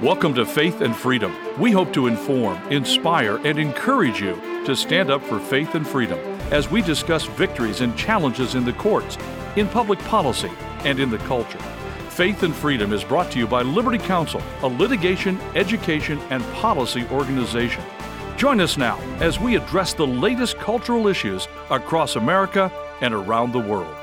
Welcome to Faith and Freedom. We hope to inform, inspire, and encourage you to stand up for faith and freedom as we discuss victories and challenges in the courts, in public policy, and in the culture. Faith and Freedom is brought to you by Liberty Counsel, a litigation, education, and policy organization. Join us now as we address the latest cultural issues across America and around the world.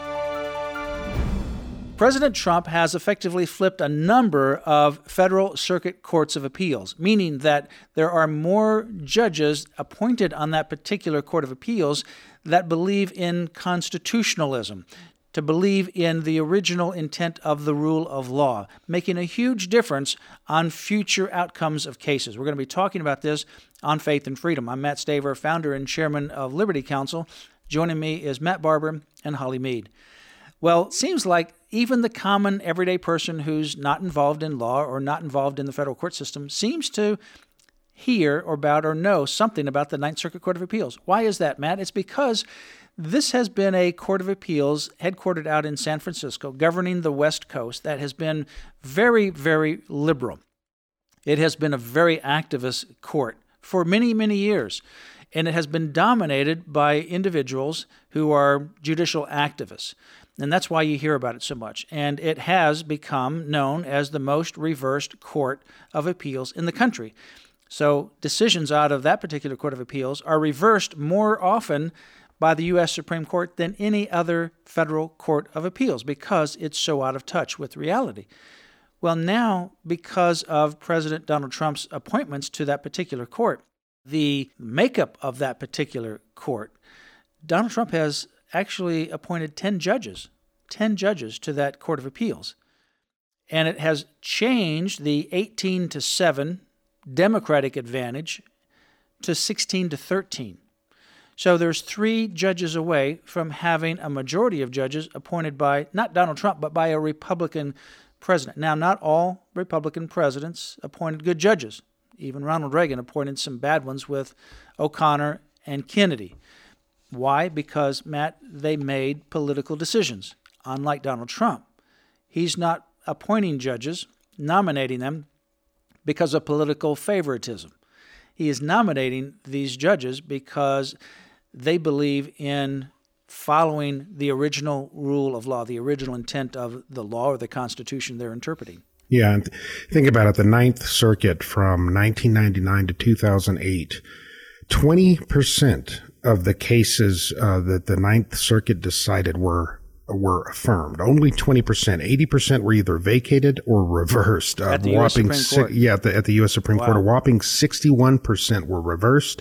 President Trump has effectively flipped a number of federal circuit courts of appeals, meaning that there are more judges appointed on that particular court of appeals that believe in constitutionalism, to believe in the original intent of the rule of law, making a huge difference on future outcomes of cases. We're going to be talking about this on Faith and Freedom. I'm Matt Staver, founder and chairman of Liberty Counsel. Joining me is Matt Barber and Holly Mead. Well, it seems like even the common everyday person who's not involved in law or not involved in the federal court system seems to hear or about or know something about the Ninth Circuit Court of Appeals. Why is that, Matt? It's because this has been a court of appeals headquartered out in San Francisco, governing the West Coast, that has been very, very liberal. It has been a very activist court for many, many years, and it has been dominated by individuals who are judicial activists. And that's why you hear about it so much. And it has become known as the most reversed court of appeals in the country. So decisions out of that particular court of appeals are reversed more often by the U.S. Supreme Court than any other federal court of appeals because it's so out of touch with reality. Well, now, because of President Donald Trump's appointments to that particular court, the makeup of that particular court, Donald Trump has actually appointed 10 judges to that Court of Appeals. And it has changed the 18-7 Democratic advantage to 16-13. So there's 3 judges away from having a majority of judges appointed by, not Donald Trump, but by a Republican president. Now, not all Republican presidents appointed good judges. Even Ronald Reagan appointed some bad ones with O'Connor and Kennedy. Why? Because, Matt, they made political decisions. Unlike Donald Trump, he's not appointing judges, nominating them because of political favoritism. He is nominating these judges because they believe in following the original rule of law, the original intent of the law or the Constitution they're interpreting. Yeah, and think about it. The Ninth Circuit from 1999 to 2008, 20% of the cases that the Ninth Circuit decided were affirmed. Only 20%. 80% were either vacated or reversed. At the U.S. Supreme Court? At the U.S. Supreme Court. A whopping 61% were reversed,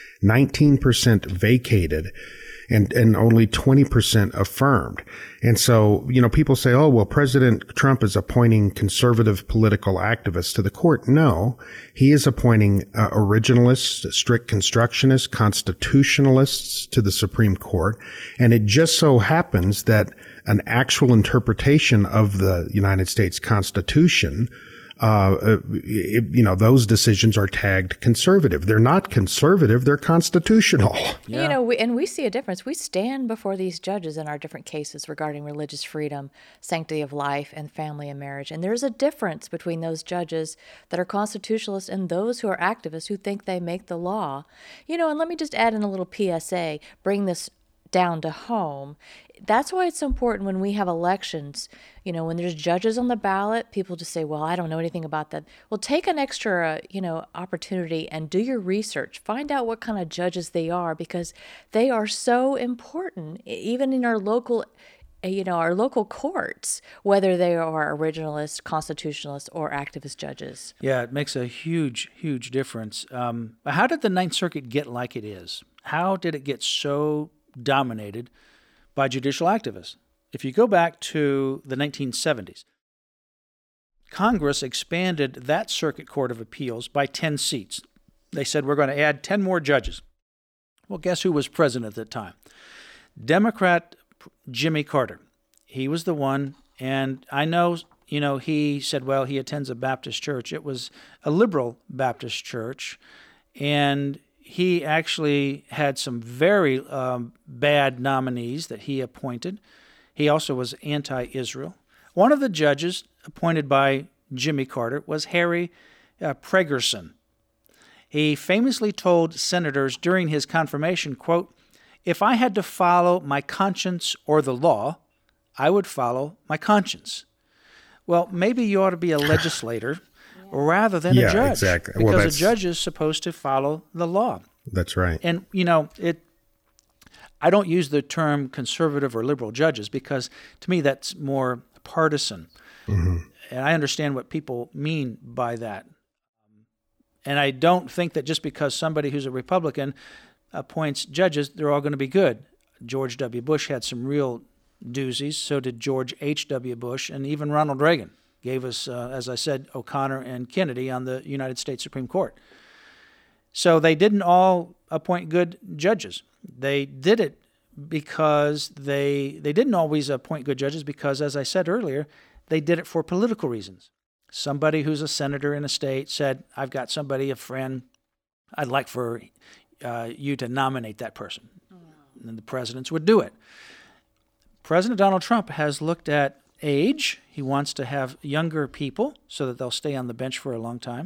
19% vacated, and only 20% affirmed. And so, people say, oh, well, President Trump is appointing conservative political activists to the court. No, he is appointing originalists, strict constructionists, constitutionalists to the Supreme Court. And it just so happens that an actual interpretation of the United States Constitution, those decisions are tagged conservative. They're not conservative, they're constitutional. Yeah. We see a difference. We stand before these judges in our different cases regarding religious freedom, sanctity of life, and family and marriage. And there's a difference between those judges that are constitutionalists and those who are activists who think they make the law. And let me just add in a little PSA, bring this down to home. That's why it's so important when we have elections, when there's judges on the ballot, people just say, well, I don't know anything about that. Well, take an extra, opportunity and do your research. Find out what kind of judges they are because they are so important, even in our local courts, whether they are originalist, constitutionalist, or activist judges. Yeah, it makes a huge, huge difference. How did the Ninth Circuit get like it is? How did it get so dominated by judicial activists? If you go back to the 1970s, Congress expanded that Circuit Court of Appeals by 10 seats. They said, we're going to add 10 more judges. Well, guess who was president at that time? Democrat Jimmy Carter. He was the one, and I know, he said, well, he attends a Baptist church. It was a liberal Baptist church, and he actually had some very bad nominees that he appointed. He also was anti-Israel. One of the judges appointed by Jimmy Carter was Harry Pregerson. He famously told senators during his confirmation, quote, "If I had to follow my conscience or the law, I would follow my conscience." Well, maybe you ought to be a legislator rather than a judge. Exactly. Because a judge is supposed to follow the law. That's right. And, I don't use the term conservative or liberal judges because to me that's more partisan. Mm-hmm. And I understand what people mean by that. And I don't think that just because somebody who's a Republican appoints judges, they're all going to be good. George W. Bush had some real doozies. So did George H.W. Bush, and even Ronald Reagan gave us, as I said, O'Connor and Kennedy on the United States Supreme Court. So they didn't all appoint good judges. They did it because they didn't always appoint good judges because, as I said earlier, they did it for political reasons. Somebody who's a senator in a state said, "I've got somebody, a friend, I'd like for you to nominate that person." And the presidents would do it. President Donald Trump has looked at age. He wants to have younger people so that they'll stay on the bench for a long time.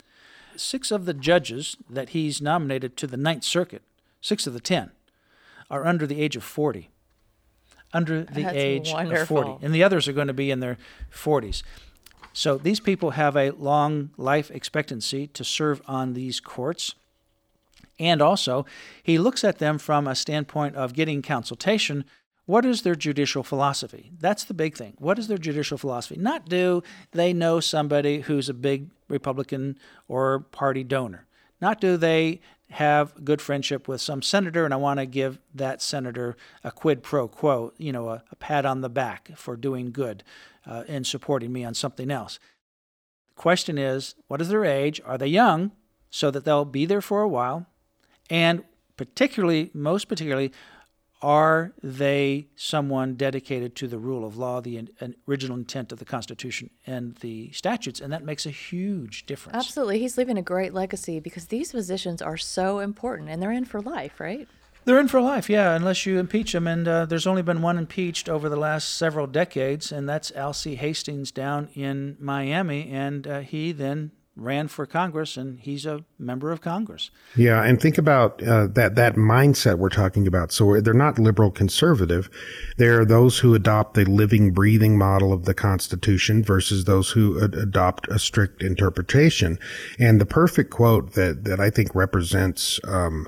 6 of the judges that he's nominated to the Ninth Circuit, 6 of the 10, are under the age of 40. Under the age of 40. And the others are going to be in their 40s. So these people have a long life expectancy to serve on these courts. And also, he looks at them from a standpoint of getting consultation. What is their judicial philosophy? That's the big thing. What is their judicial philosophy? Not do they know somebody who's a big Republican or party donor. Not do they have good friendship with some senator and I want to give that senator a quid pro quo, a pat on the back for doing good and supporting me on something else. The question is, what is their age? Are they young so that they'll be there for a while? And most particularly, are they someone dedicated to the rule of law, the original intent of the Constitution and the statutes? And that makes a huge difference. Absolutely. He's leaving a great legacy because these positions are so important, and they're in for life, right? They're in for life, yeah, unless you impeach them. And there's only been one impeached over the last several decades, and that's Alcee Hastings down in Miami. And he then ran for Congress, and he's a member of Congress. Yeah, and think about that mindset we're talking about. So they're not liberal conservative. There are those who adopt the living, breathing model of the Constitution versus those who adopt a strict interpretation. And the perfect quote that I think represents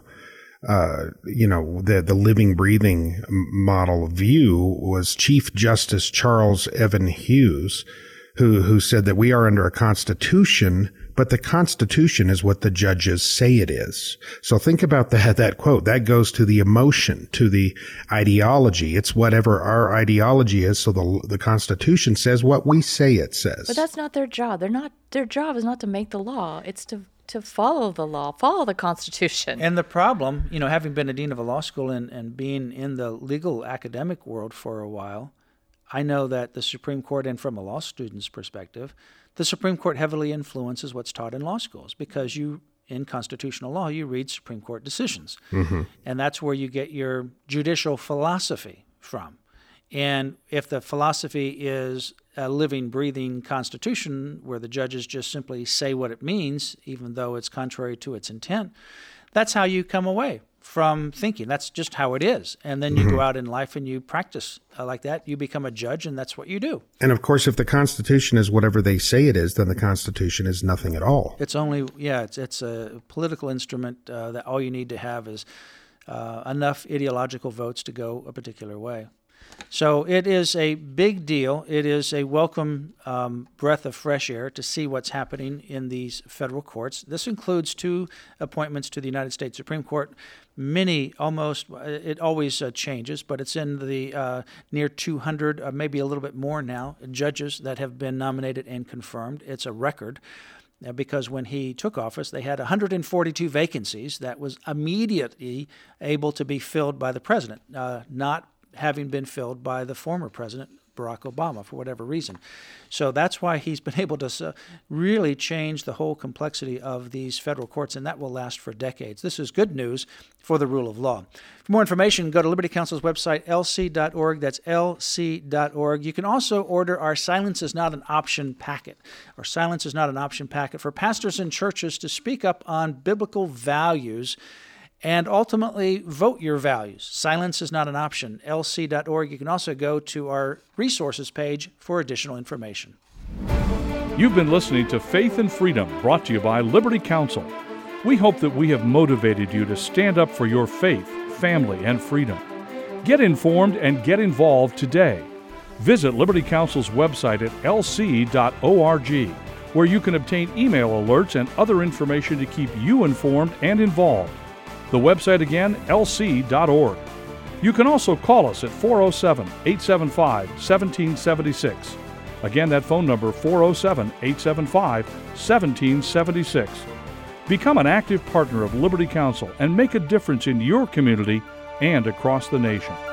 the living, breathing model view was Chief Justice Charles Evan Hughes, who said that we are under a constitution, but the Constitution is what the judges say it is. So think about that quote. That goes to the emotion, to the ideology. It's whatever our ideology is. So the Constitution says what we say it says. But that's not their job. Their job is not to make the law. It's to follow the law, follow the Constitution. And the problem, having been a dean of a law school and being in the legal academic world for a while, I know that the Supreme Court, and from a law student's perspective, the Supreme Court heavily influences what's taught in law schools because in constitutional law, you read Supreme Court decisions. Mm-hmm. And that's where you get your judicial philosophy from. And if the philosophy is a living, breathing constitution where the judges just simply say what it means, even though it's contrary to its intent, that's how you come away from thinking. That's just how it is. And then you go out in life and you practice like that. You become a judge, and that's what you do. And of course, if the Constitution is whatever they say it is, then the Constitution is nothing at all. It's only, it's a political instrument that all you need to have is enough ideological votes to go a particular way. So it is a big deal. It is a welcome breath of fresh air to see what's happening in these federal courts. This includes 2 appointments to the United States Supreme Court. It always changes, but it's in the near 200, maybe a little bit more now, judges that have been nominated and confirmed. It's a record. Because when he took office, they had 142 vacancies that was immediately able to be filled by the president, not having been filled by the former president, Barack Obama for whatever reason. So that's why he's been able to really change the whole complexity of these federal courts, and that will last for decades. This is good news for the rule of law. For more information, go to Liberty Counsel's website, lc.org. That's lc.org. You can also order our Silence is Not an Option packet, or Silence is Not an Option packet for pastors and churches to speak up on biblical values and ultimately vote your values. Silence is not an option. lc.org. You can also go to our resources page for additional information. You've been listening to Faith and Freedom, brought to you by Liberty Counsel. We hope that we have motivated you to stand up for your faith, family, and freedom. Get informed and get involved today. Visit Liberty Counsel's website at lc.org, where you can obtain email alerts and other information to keep you informed and involved. The website again, lc.org. You can also call us at 407-875-1776. Again, that phone number, 407-875-1776. Become an active partner of Liberty Counsel and make a difference in your community and across the nation.